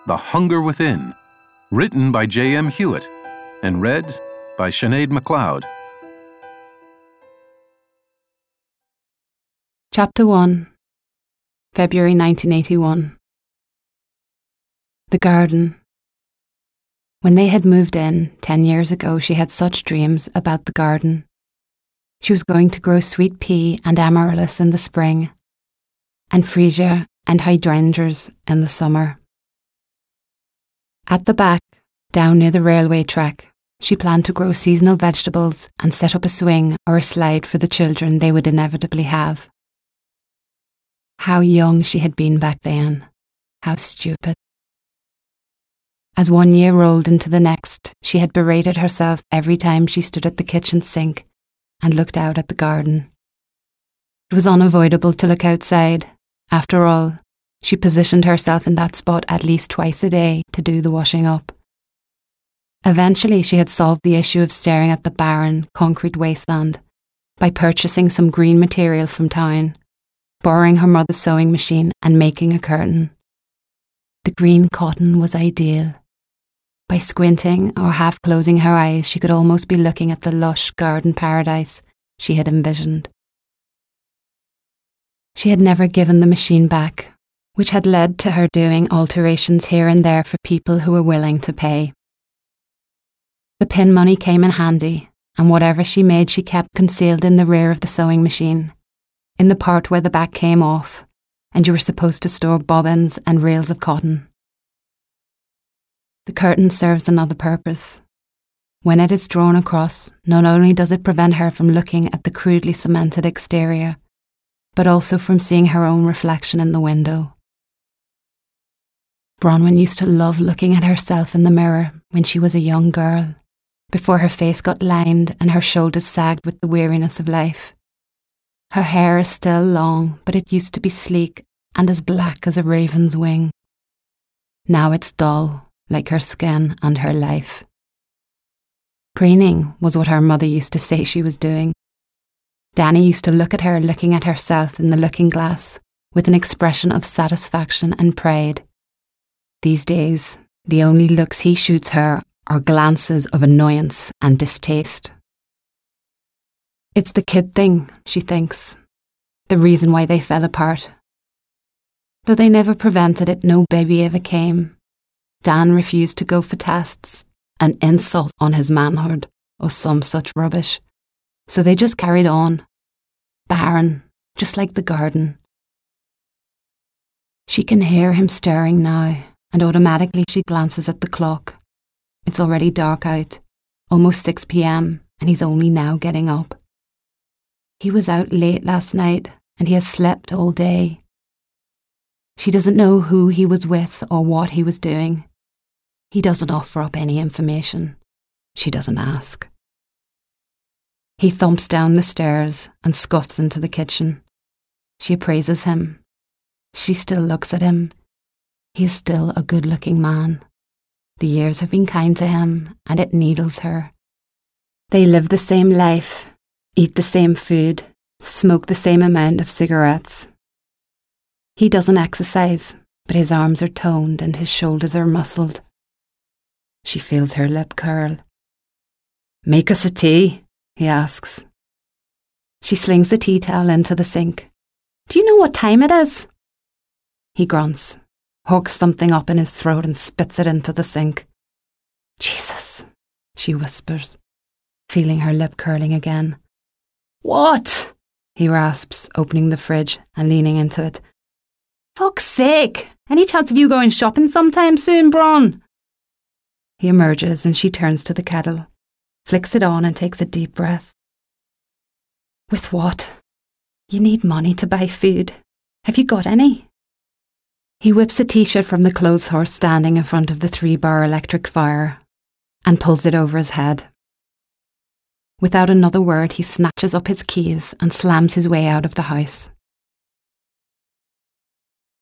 The Hunger Within, written by J.M. Hewitt and read by Sinead MacLeod. Chapter 1, February 1981. The garden. When they had moved in 10 years ago, she had such dreams about the garden. She was going to grow sweet pea and amaryllis in the spring, and freesia and hydrangeas in the summer. At the back, down near the railway track, she planned to grow seasonal vegetables and set up a swing or a slide for the children they would inevitably have. How young she had been back then. How stupid. As 1 year rolled into the next, she had berated herself every time she stood at the kitchen sink and looked out at the garden. It was unavoidable to look outside. After all, she positioned herself in that spot at least twice a day to do the washing up. Eventually, she had solved the issue of staring at the barren, concrete wasteland by purchasing some green material from town, borrowing her mother's sewing machine and making a curtain. The green cotton was ideal. By squinting or half closing her eyes, she could almost be looking at the lush garden paradise she had envisioned. She had never given the machine back, which had led to her doing alterations here and there for people who were willing to pay. The pin money came in handy, and whatever she made she kept concealed in the rear of the sewing machine, in the part where the back came off, and you were supposed to store bobbins and reels of cotton. The curtain serves another purpose. When it is drawn across, not only does it prevent her from looking at the crudely cemented exterior, but also from seeing her own reflection in the window. Bronwyn used to love looking at herself in the mirror when she was a young girl, before her face got lined and her shoulders sagged with the weariness of life. Her hair is still long, but it used to be sleek and as black as a raven's wing. Now it's dull, like her skin and her life. Preening was what her mother used to say she was doing. Danny used to look at her looking at herself in the looking glass with an expression of satisfaction and pride. These days, the only looks he shoots her are glances of annoyance and distaste. It's the kid thing, she thinks, the reason why they fell apart. Though they never prevented it, no baby ever came. Dan refused to go for tests, an insult on his manhood, or some such rubbish. So they just carried on, barren, just like the garden. She can hear him stirring now, and automatically she glances at the clock. It's already dark out, almost 6 p.m, and he's only now getting up. He was out late last night, and he has slept all day. She doesn't know who he was with or what he was doing. He doesn't offer up any information. She doesn't ask. He thumps down the stairs and scuffs into the kitchen. She appraises him. She still looks at him. He is still a good-looking man. The years have been kind to him, and it needles her. They live the same life, eat the same food, smoke the same amount of cigarettes. He doesn't exercise, but his arms are toned and his shoulders are muscled. She feels her lip curl. "Make us a tea," he asks. She slings the tea towel into the sink. "Do you know what time it is?" He grunts, hooks something up in his throat and spits it into the sink. "Jesus," she whispers, feeling her lip curling again. "What?" he rasps, opening the fridge and leaning into it. "Fuck's sake! Any chance of you going shopping sometime soon, Bron?" He emerges and she turns to the kettle, flicks it on and takes a deep breath. "With what? You need money to buy food. Have you got any?" He whips a t-shirt from the clothes horse standing in front of the 3-bar electric fire and pulls it over his head. Without another word, he snatches up his keys and slams his way out of the house.